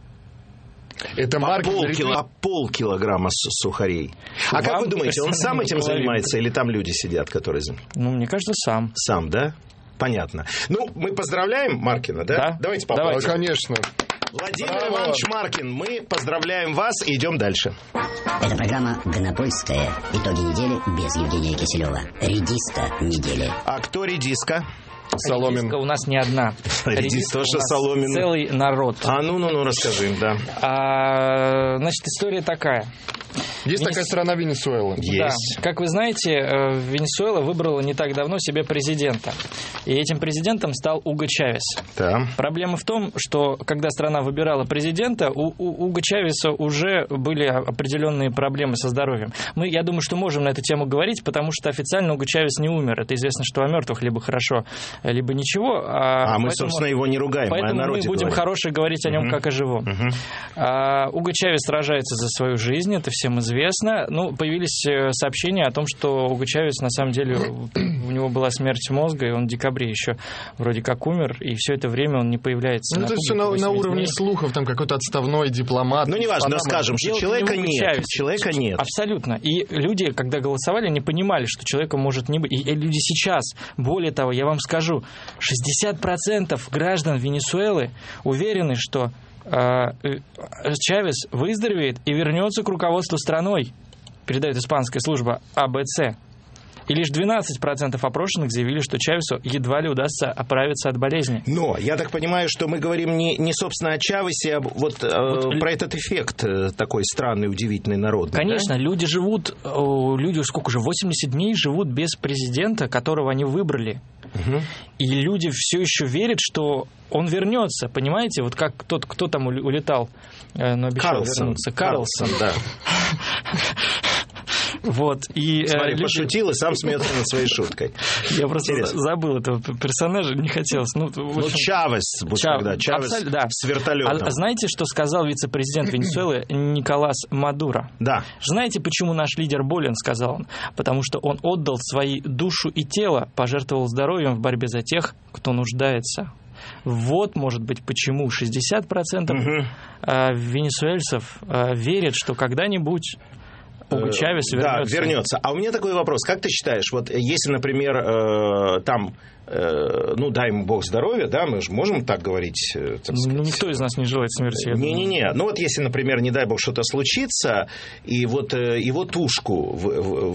Это по, Маркин полкило, по полкилограмма сухарей. А Вам, как вы думаете, он сам этим половинку. занимается или там люди сидят, которые... Ну, мне кажется, сам. Сам, да? Понятно. Ну, мы поздравляем Маркина, да? Да. Давайте попробуем. Да, конечно. Владимир Браво. Иванович Маркин, мы поздравляем вас и идем дальше. Это программа «Гонопольская». Итоги недели без Евгения Киселева. Редиска недели. А кто редиска? Соломин. Редиска у нас не одна. Редиска тоже у нас Соломин. Целый народ. А ну-ну-ну, расскажи им, да. А, значит, история такая. Есть такая страна Венесуэла. Есть. Да. Как вы знаете, Венесуэла выбрала не так давно себе президента. И этим президентом стал Уго Чавес. Да. Проблема в том, что когда страна выбирала президента, у, у Уго Чавеса уже были определенные проблемы со здоровьем. Мы, я думаю, что можем на эту тему говорить, потому что официально Уго Чавес не умер. Это известно, что о мертвых либо хорошо, либо ничего. А, а мы, поэтому, собственно, его не ругаем. Поэтому мы, о мы будем говорим. хорошие говорить о нем, uh-huh. как о живом. Uh-huh. А, Уго Чавес сражается за свою жизнь, это всем известно. Ну, появились сообщения о том, что Уго Чавес, на самом деле, у него была смерть мозга, и он в декабре еще вроде как умер, и все это время он не появляется. Ну, это все на, на уровне слухов, там какой-то отставной дипломат. Ну, неважно, но скажем, что человека не нет. Чавес. Человека нет. Абсолютно. И люди, когда голосовали, не понимали, что человека может не быть. И люди сейчас, более того, я вам скажу, шестьдесят процентов граждан Венесуэлы уверены, что э, Чавес выздоровеет и вернется к руководству страной. передает испанская служба А Бэ Цэ. И лишь двенадцать процентов опрошенных заявили, что Чавесу едва ли удастся оправиться от болезни. Но я так понимаю, что мы говорим не, не собственно, о Чавесе, а вот, э, вот про этот эффект э, такой странный, удивительный, народный. Конечно, да? люди живут, э, люди сколько же, восемьдесят дней живут без президента, которого они выбрали. Угу. И люди все еще верят, что он вернется, понимаете? Вот как тот, кто там улетал, э, но обещал Карлсон. вернуться. Карлсон, Карлсон, да. Вот, и, Смотри, э, люди... пошутил и сам смеется над своей шуткой. Я просто Интересно. забыл этого персонажа, не хотелось. Ну, ну Чавес, вот Чав... тогда, Чавес Абсолютно, да. с вертолетом. А знаете, что сказал вице-президент Венесуэлы Николас Мадуро? Да. Знаете, почему наш лидер болен, сказал он? Потому что он отдал свои душу и тело, пожертвовал здоровьем в борьбе за тех, кто нуждается. Вот, может быть, почему шестьдесят процентов угу. венесуэльцев верят, что когда-нибудь Уго Чавес вернется. Да, вернется. А у меня такой вопрос. Как ты считаешь, вот если, например, э, там, э, ну, дай ему Бог здоровья, да, мы же можем так говорить? Так сказать. Ну, никто из нас не желает смерти. Не-не-не. Ну, вот если, например, не дай Бог что-то случится, и вот э, его тушку в,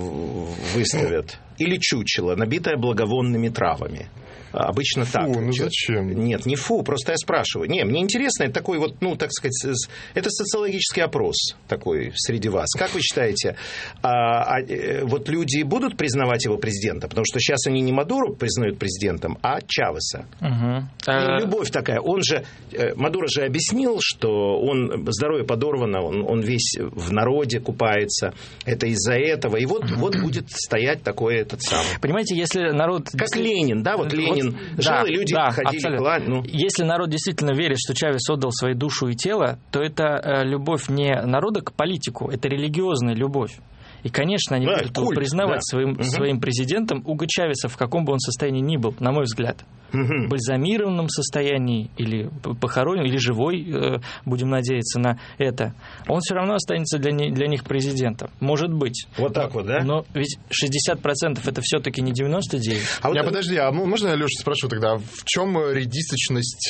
в, выставят, или чучело, набитое благовонными травами. Обычно фу, так. ну зачем? Нет, не фу, просто я спрашиваю. Не, мне интересно, это такой вот, ну, так сказать, это социологический опрос такой среди вас. Как вы считаете, а, а, вот люди будут признавать его президентом? Потому что сейчас они не Мадуро признают президентом, а Чавеса. Угу. И любовь такая. Он же, Мадуро же объяснил, что он, здоровье подорвано, он, он весь в народе купается. Это из-за этого. И вот, вот будет стоять такой этот самый. Понимаете, если народ... Как Ленин, да, вот Ленин. Жил, да, и люди да, ходили, клали, ну. Если народ действительно верит, что Чавес отдал свою душу и тело, то это э, любовь не народа к политику, это религиозная любовь. И, конечно, они да, будут культ, признавать да. своим, угу. своим президентом Уго Чавеса, в каком бы он состоянии ни был, на мой взгляд. Угу. В бальзамированном состоянии или похоронен, или живой, э, будем надеяться на это. Он все равно останется для, не, для них президентом. Может быть. Вот так вот, да? Но ведь шестьдесят процентов это все-таки не девяносто девять процентов. А вот, я, подожди, а можно я, Леша, спрошу тогда, в чем редисточность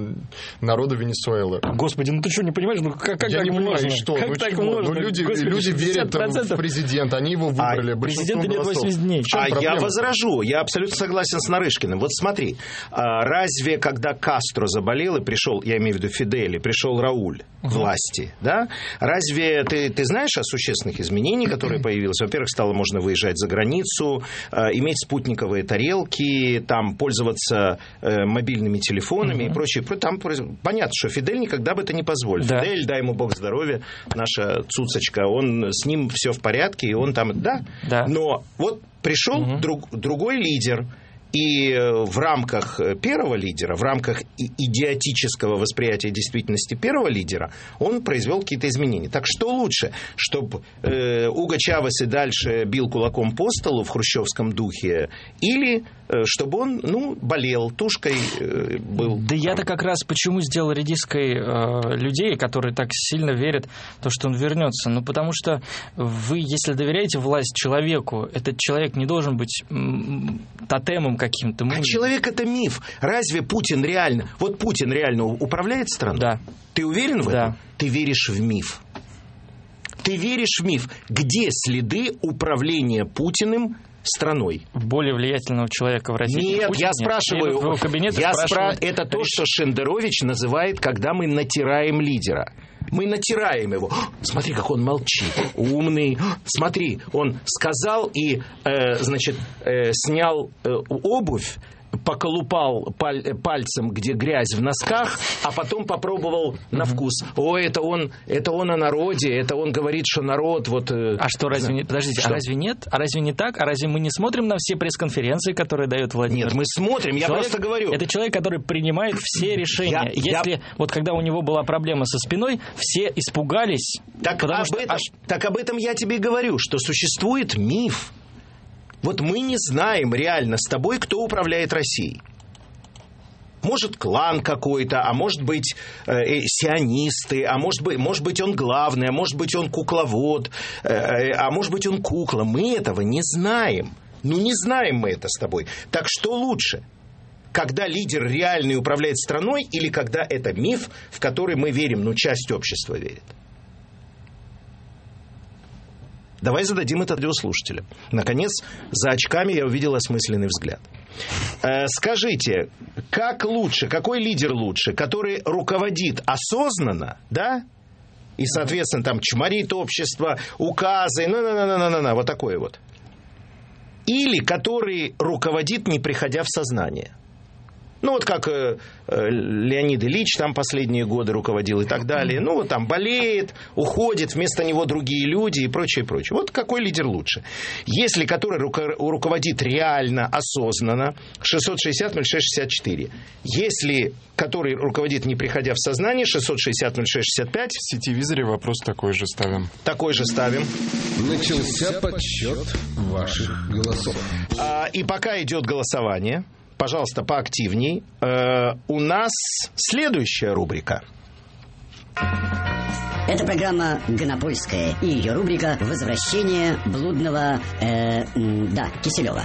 народа Венесуэлы? Господи, ну ты что, не понимаешь? Ну как, как я так не понимаю, можно? что? Как ну, так чего? можно? Ну, люди, Господи, люди верят в президента, они его выбрали. А президенту нет восемьдесят дней. А проблема? Я возражу, я абсолютно согласен с Нарышкиным. Вот смотри, разве когда Кастро заболел и пришел, я имею в виду Фидель, и пришел Рауль к uh-huh. власти, да? Разве ты, ты знаешь о существенных изменениях, которые появились? Во-первых, стало можно выезжать за границу, иметь спутниковые тарелки, там пользоваться мобильными телефонами uh-huh. и прочее. Там понятно, что Фидель никогда бы это не позволил. Да. Фидель, дай ему Бог здоровья, наша цуцочка, он, с ним все в порядке, и он там, да? Да. Но вот пришел uh-huh. друг, другой лидер, и в рамках первого лидера, в рамках идиотического восприятия действительности первого лидера, он произвел какие-то изменения. Так что лучше, чтобы э, Уго Чавес и дальше бил кулаком по столу в хрущевском духе, или э, чтобы он, ну, болел, тушкой э, был? Да я-то как раз почему сделал редиской э, людей, которые так сильно верят в то, что он вернется. Ну, потому что вы, если доверяете власть человеку, этот человек не должен быть м- тотемом каким-то. А человек — это миф. Разве Путин реально... Вот Путин реально управляет страной? Да. Ты уверен в да. этом? Ты веришь в миф. Ты веришь в миф. Где следы управления Путиным страной? Более влиятельного человека в России. Нет, Путин, я нет. спрашиваю. Я спра... Это то, что Шендерович называет, когда мы натираем лидера. Мы натираем его. Смотри, как он молчит. Умный. Смотри, он сказал и, э, значит, э, снял э, обувь, поколупал паль- пальцем, где грязь в носках, а потом попробовал на вкус. О, это он, это он о народе, это он говорит, что народ вот... Э, а что, разве не... Подождите, что? а разве нет? А разве не так? А разве мы не смотрим на все пресс-конференции, которые дает Владимир? Нет, мы смотрим, я человек, просто говорю. Это человек, который принимает все решения. Я, Если я... вот когда у него была проблема со спиной, все испугались. Так об, что... этом, так об этом я тебе и говорю, что существует миф. Вот мы не знаем реально с тобой, кто управляет Россией. Может, клан какой-то, а может быть, э, сионисты, а может быть, может быть, он главный, а может быть, он кукловод, э, а может быть, он кукла. Мы этого не знаем. Ну, не знаем мы это с тобой. Так что лучше? Когда лидер реальный управляет страной или когда это миф, в который мы верим, ну, часть общества верит? Давай зададим это радиослушателям. Наконец, за очками я увидел осмысленный взгляд. Э, скажите, как лучше, какой лидер лучше, который руководит осознанно, да? И, соответственно, там чморит общество, указы, на-на-на-на-на-на, вот такое вот. Или который руководит, не приходя в сознание. Ну, вот как э, э, Леонид Ильич там последние годы руководил и так далее. Ну, вот там болеет, уходит, вместо него другие люди и прочее, прочее. Вот какой лидер лучше? Если который руко- руководит реально, осознанно, шестьсот шестьдесят ноль шесть шестьдесят четыре. Если который руководит, не приходя в сознание, шестьсот шестьдесят ноль шесть шестьдесят пять. В сетевизоре вопрос такой же ставим. Такой же ставим. Начался подсчет ваших голосов. А, и пока идет голосование, пожалуйста, поактивней. Э, у нас следующая рубрика. Это программа «Гонопольская» и ее рубрика «Возвращение блудного, э, м, да, Киселева».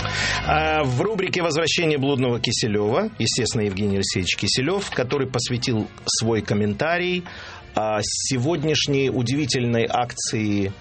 А в рубрике «Возвращение блудного Киселева», естественно, Евгений Алексеевич Киселев, который посвятил свой комментарий а, сегодняшней удивительной акции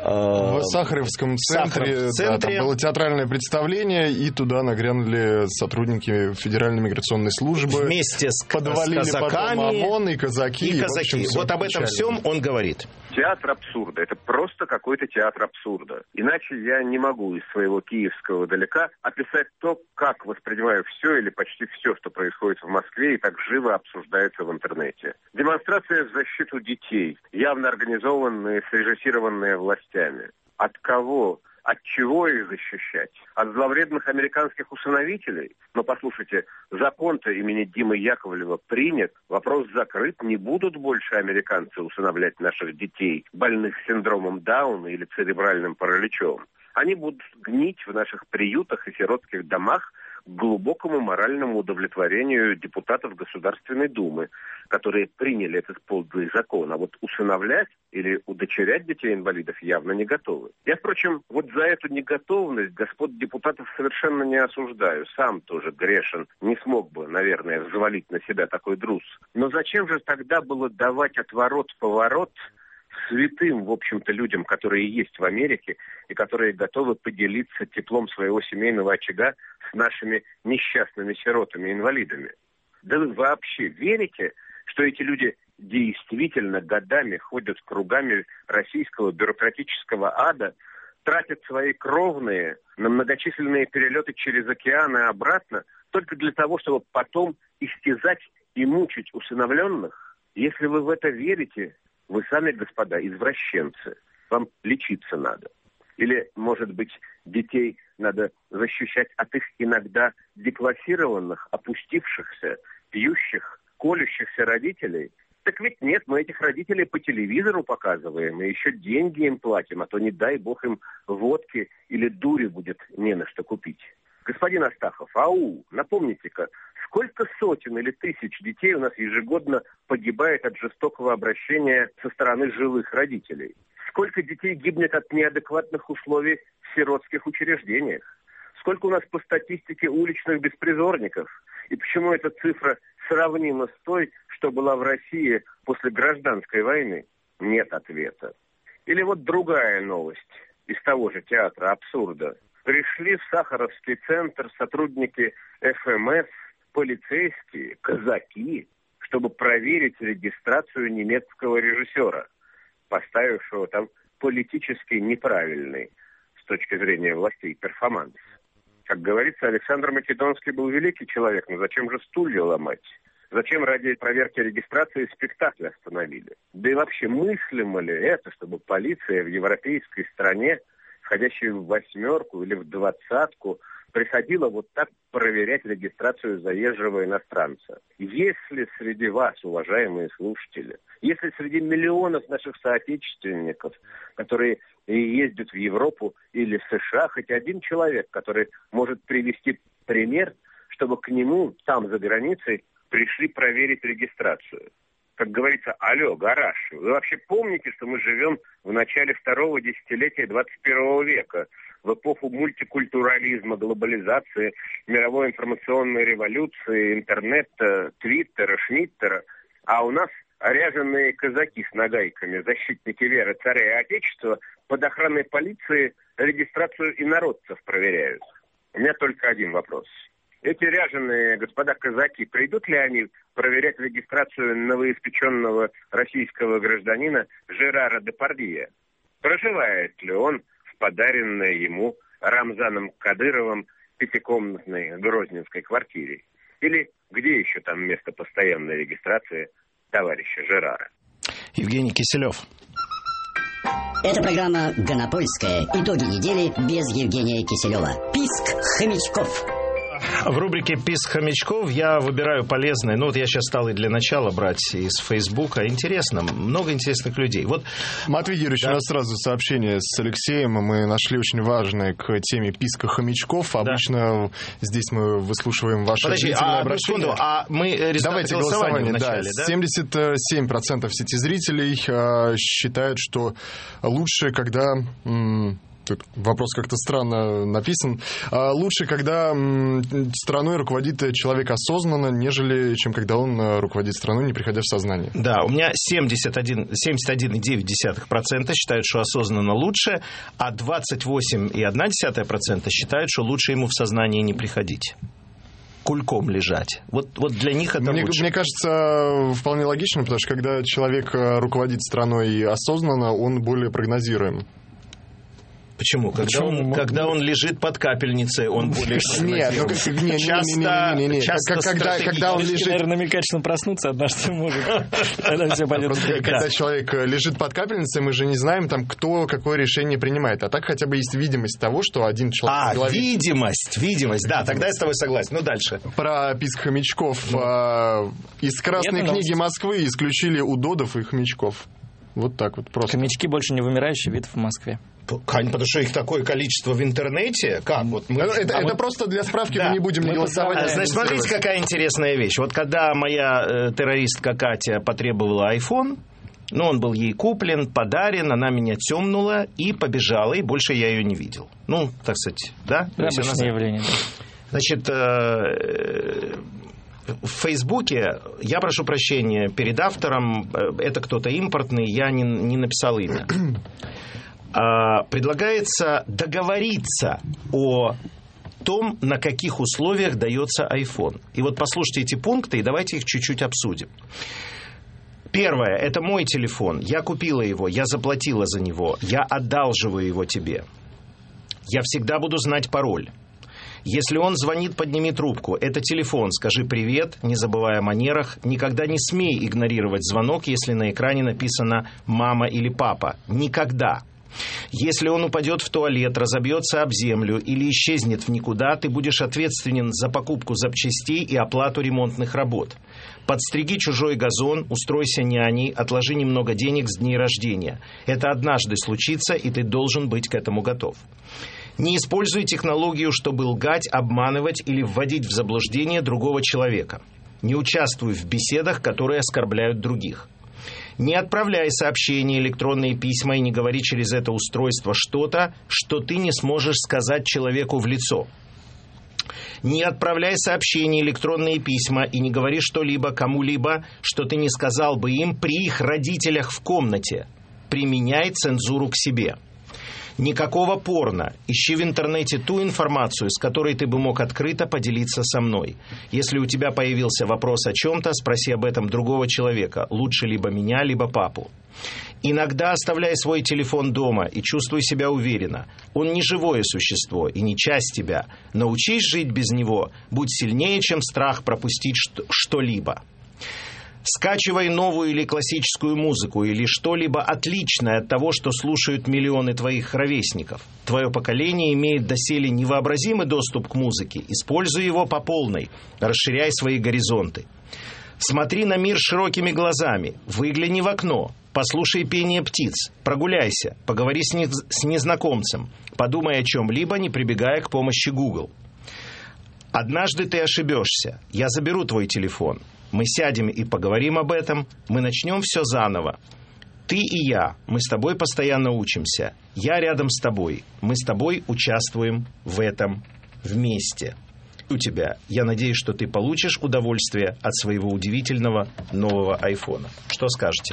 В Сахаровском центре, Сахаров центре. Да, там было театральное представление, и туда нагрянули сотрудники Федеральной миграционной службы. Вместе с, подвалили с казаками. потом ОМОН и казаки. И казаки. И, в общем, вот об этом всем он говорит. Театр абсурда. Это просто какой-то театр абсурда. Иначе я не могу из своего киевского далека описать то, как воспринимаю все или почти все, что происходит в Москве и так живо обсуждается в интернете. Демонстрация в защиту детей, явно организованная, срежиссированная властями. От кого? От чего их защищать? От зловредных американских усыновителей? Но послушайте, закон-то имени Димы Яковлева принят, вопрос закрыт, не будут больше американцы усыновлять наших детей, больных синдромом Дауна или церебральным параличом. Они будут гнить в наших приютах и сиротских домах к глубокому моральному удовлетворению депутатов Государственной Думы, которые приняли этот подлый закон. А вот усыновлять или удочерять детей-инвалидов явно не готовы. Я, впрочем, вот за эту неготовность господ депутатов совершенно не осуждаю. Сам тоже грешен. Не смог бы, наверное, взвалить на себя такой груз. Но зачем же тогда было давать отворот-поворот святым, в общем-то, людям, которые есть в Америке и которые готовы поделиться теплом своего семейного очага с нашими несчастными сиротами-инвалидами? Да вы вообще верите, что эти люди действительно годами ходят кругами российского бюрократического ада, тратят свои кровные на многочисленные перелеты через океан и обратно только для того, чтобы потом истязать и мучить усыновленных? Если вы в это верите, вы сами, господа, извращенцы. Вам лечиться надо. Или, может быть, детей надо защищать от их иногда деклассированных, опустившихся, пьющих, колющихся родителей? Так ведь нет, мы этих родителей по телевизору показываем, и еще деньги им платим, а то, не дай бог, им водки или дури будет не на что купить. Господин Астахов, ау, напомните-ка, сколько сотен или тысяч детей у нас ежегодно погибает от жестокого обращения со стороны жилых родителей? Сколько детей гибнет от неадекватных условий в сиротских учреждениях? Сколько у нас по статистике уличных беспризорников? И почему эта цифра сравнима с той, что была в России после гражданской войны? Нет ответа. Или вот другая новость из того же театра абсурда. Пришли в Сахаровский центр сотрудники эф эм эс, полицейские, казаки, чтобы проверить регистрацию немецкого режиссера, поставившего там политически неправильный с точки зрения властей перформанс. Как говорится, Александр Македонский был великий человек, но зачем же стулья ломать? Зачем ради проверки регистрации спектакль остановили? Да и вообще мыслимо ли это, чтобы полиция в европейской стране, входящая в восьмерку или в двадцатку, приходила вот так проверять регистрацию заезжего иностранца? Если среди вас, уважаемые слушатели, если среди миллионов наших соотечественников, которые ездят в Европу или в США, хоть один человек, который может привести пример, чтобы к нему там за границей пришли проверить регистрацию. Как говорится, алло, гараж, вы вообще помните, что мы живем в начале второго десятилетия двадцать первого века, в эпоху мультикультурализма, глобализации, мировой информационной революции, интернета, твиттера, шмиттера, а у нас ряженые казаки с нагайками, защитники веры царя и отечества, под охраной полиции регистрацию инородцев проверяют. У меня только один вопрос. Эти ряженые господа казаки, придут ли они проверять регистрацию новоиспеченного российского гражданина Жерара Депардье? Проживает ли он в подаренной ему Рамзаном Кадыровым пятикомнатной грозненской квартире? Или где еще там место постоянной регистрации товарища Жерара? Евгений Киселев. Это программа «Гонопольская. Итоги недели» без Евгения Киселева. Писк хомячков. В рубрике «Писк хомячков» я выбираю полезное. Ну, вот я сейчас стал и для начала брать из Фейсбука. Интересно, много интересных людей. Вот, Матвей Юрьевич, да. У нас сразу сообщение с Алексеем. Мы нашли очень важное к теме писка хомячков. Обычно да. здесь мы выслушиваем ваши Подожди, а, обращения. Секунду, а мы результаты Давайте голосование. Вначале, да. Да? семьдесят семь процентов сети зрителей э, считают, что лучше, когда... М- Тут вопрос как-то странно написан. Лучше, когда страной руководит человек осознанно, нежели чем когда он руководит страной, не приходя в сознание. Да, у меня семьдесят один целых девять десятых процента считают, что осознанно лучше, а двадцать восемь целых одна десятая процента считают, что лучше ему в сознание не приходить. Кульком лежать. Вот, вот для них это мне, лучше. Мне кажется, вполне логично, потому что когда человек руководит страной осознанно, он более прогнозируем. Почему? Когда, Почему? Он, когда он лежит под капельницей, он более... Нет, ну, не, часто, не, не, не, не. часто когда, когда он лежит... Наверное, намекательно проснуться однажды может. Тогда все пойдет. Когда человек лежит под капельницей, мы же не знаем, там, кто какое решение принимает. А так хотя бы есть видимость того, что один человек... А, голове... видимость, видимость, да, тогда я с тобой согласен. Ну, дальше. Про писк хомячков. Ну. А, из Красной Нет, книги Москвы исключили удодов и хомячков. Вот так вот просто. Хомячки больше не вымирающий вид в Москве. Потому что их такое количество в интернете. Как? Вот мы... Это, а это вот... просто для справки, да. Мы не будем мы голосовать. А, значит, смотрите, какая интересная вещь. Вот когда моя э, террористка Катя потребовала iPhone, ну, он был ей куплен, подарен, она меня темнула и побежала, и больше я ее не видел. Ну, так сказать, да? Обычное явление, да. Значит, э, в Фейсбуке, я прошу прощения перед автором, это кто-то импортный, я не, не написал имя. Предлагается договориться о том, на каких условиях дается iPhone. И вот послушайте эти пункты, и давайте их чуть-чуть обсудим. Первое, это мой телефон. Я купила его, я заплатила за него, я одалживаю его тебе. Я всегда буду знать пароль. Если он звонит, подними трубку. Это телефон, скажи привет, не забывая о манерах. Никогда не смей игнорировать звонок, если на экране написано «мама» или «папа». Никогда. Если он упадет в туалет, разобьется об землю или исчезнет в никуда, ты будешь ответственен за покупку запчастей и оплату ремонтных работ. Подстриги чужой газон, устройся няней, отложи немного денег с дней рождения. Это однажды случится, и ты должен быть к этому готов. Не используй технологию, чтобы лгать, обманывать или вводить в заблуждение другого человека. Не участвуй в беседах, которые оскорбляют других. Не отправляй сообщения, электронные письма и не говори через это устройство что-то, что ты не сможешь сказать человеку в лицо. Не отправляй сообщения, электронные письма и не говори что-либо кому-либо, что ты не сказал бы им при их родителях в комнате. Применяй цензуру к себе. Никакого порно. Ищи в интернете ту информацию, с которой ты бы мог открыто поделиться со мной. Если у тебя появился вопрос о чем-то, спроси об этом другого человека, лучше либо меня, либо папу. Иногда оставляй свой телефон дома и чувствуй себя уверенно. Он не живое существо и не часть тебя. Научись жить без него. Будь сильнее, чем страх пропустить что-либо. Скачивай новую или классическую музыку, или что-либо отличное от того, что слушают миллионы твоих ровесников. Твое поколение имеет доселе невообразимый доступ к музыке. Используй его по полной. Расширяй свои горизонты. Смотри на мир широкими глазами. Выгляни в окно. Послушай пение птиц. Прогуляйся. Поговори с, не- с незнакомцем. Подумай о чем-либо, не прибегая к помощи Google. Однажды ты ошибешься. Я заберу твой телефон. Мы сядем и поговорим об этом. Мы начнем все заново. Ты и я. Мы с тобой постоянно учимся. Я рядом с тобой. Мы с тобой участвуем в этом вместе. у тебя. Я надеюсь, что ты получишь удовольствие от своего удивительного нового айфона. Что скажете?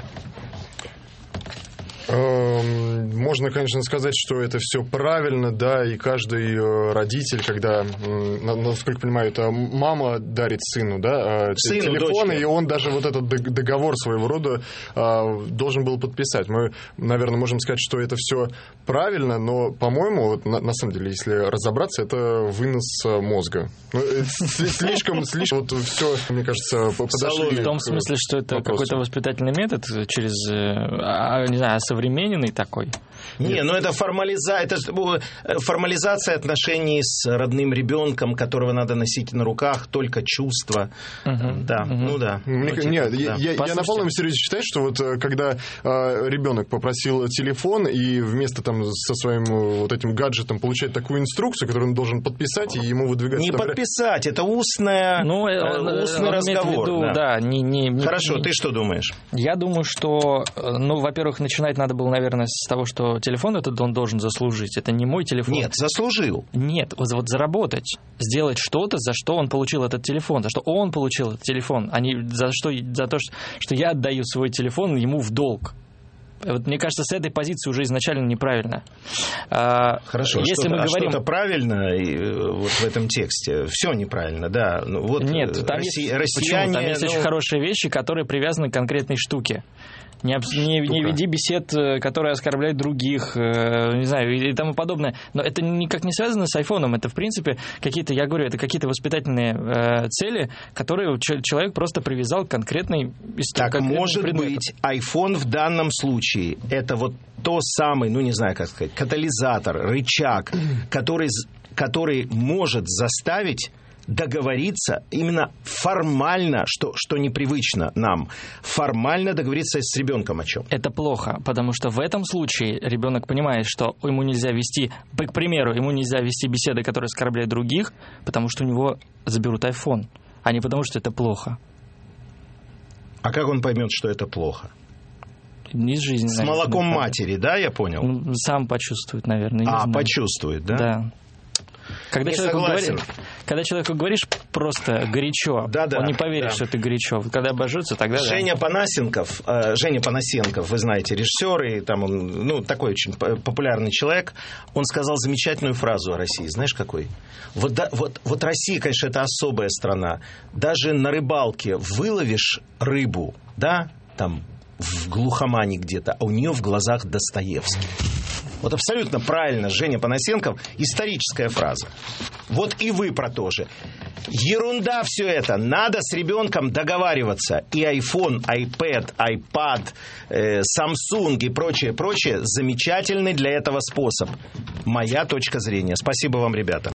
Можно, конечно, сказать, что это все правильно, да, и каждый родитель, когда, насколько я понимаю, это мама дарит сыну, да, сыну, телефон, дочке. И он даже вот этот договор своего рода должен был подписать. Мы, наверное, можем сказать, что это все правильно, но, по-моему, вот, на, на самом деле, если разобраться, это вынос мозга. Ну, слишком, слишком, вот все, мне кажется, подошли. В том смысле, что это вопросу. какой-то воспитательный метод через, не знаю, современный такой? Не, ну это, формализа... это формализация отношений с родным ребенком, которого надо носить на руках, только чувства. Угу, да, угу. ну да. Мне, ну, типа, нет, да. я, я, я на полном серьезе считаю, что вот когда э, ребенок попросил телефон и вместо там со своим вот этим гаджетом получает такую инструкцию, которую он должен подписать, и ему выдвигать... Не например... подписать, это устная, ну, э, устный он разговор. Виду, да. Да, не, не, не, Хорошо, не... ты что думаешь? Я думаю, что, ну, во-первых, начинать надо было, наверное, с того, что телефон этот он должен заслужить. Это не мой телефон. Нет, заслужил. Нет, вот, вот заработать, сделать что-то, за что он получил этот телефон, за что он получил этот телефон, а не за, что, за то, что я отдаю свой телефон ему в долг. Вот, мне кажется, с этой позиции уже изначально неправильно. Хорошо, если что-то, мы говорим... а что-то правильно вот в этом тексте? Все неправильно, да. Ну, вот Нет, там Росси... есть, россияне... Там есть ну... очень хорошие вещи, которые привязаны к конкретной штуке. Не, не, не веди бесед, которые оскорбляют других, не знаю, и тому подобное. Но это никак не связано с айфоном. Это, в принципе, какие-то, я говорю, это какие-то воспитательные э, цели, которые человек просто привязал к конкретной истории. Так, может предмету. Быть, iPhone в данном случае это вот то самый, ну, не знаю, как сказать, катализатор, рычаг, который, который может заставить договориться именно формально, что, что непривычно нам, формально договориться с ребенком о чем. Это плохо, потому что в этом случае ребенок понимает, что ему нельзя вести, к примеру, ему нельзя вести беседы, которые оскорбляют других, потому что у него заберут айфон, а не потому что это плохо. А как он поймет, что это плохо? Из жизни. С наверное, молоком матери, да, я понял? Ну, сам почувствует, наверное. А, знаю. Почувствует, да? Да. Когда человеку, говоришь, когда человеку говоришь просто горячо, да, да, он не поверит, да. что ты горячо. Когда обожжется, тогда Женя да. Панасенков, э, Женя Панасенков, вы знаете, режиссер, и там он, ну, такой очень популярный человек, он сказал замечательную фразу о России. Знаешь, какой? Вот, да, вот, вот Россия, конечно, это особая страна. Даже на рыбалке выловишь рыбу, да, там, в глухомане где-то, а у нее в глазах Достоевский. Вот абсолютно правильно, Женя Панасенков, историческая фраза. Вот и вы про то же. Ерунда все это. Надо с ребенком договариваться. И iPhone, iPad, iPad, э, Samsung и прочее, прочее замечательный для этого способ. Моя точка зрения. Спасибо вам, ребята.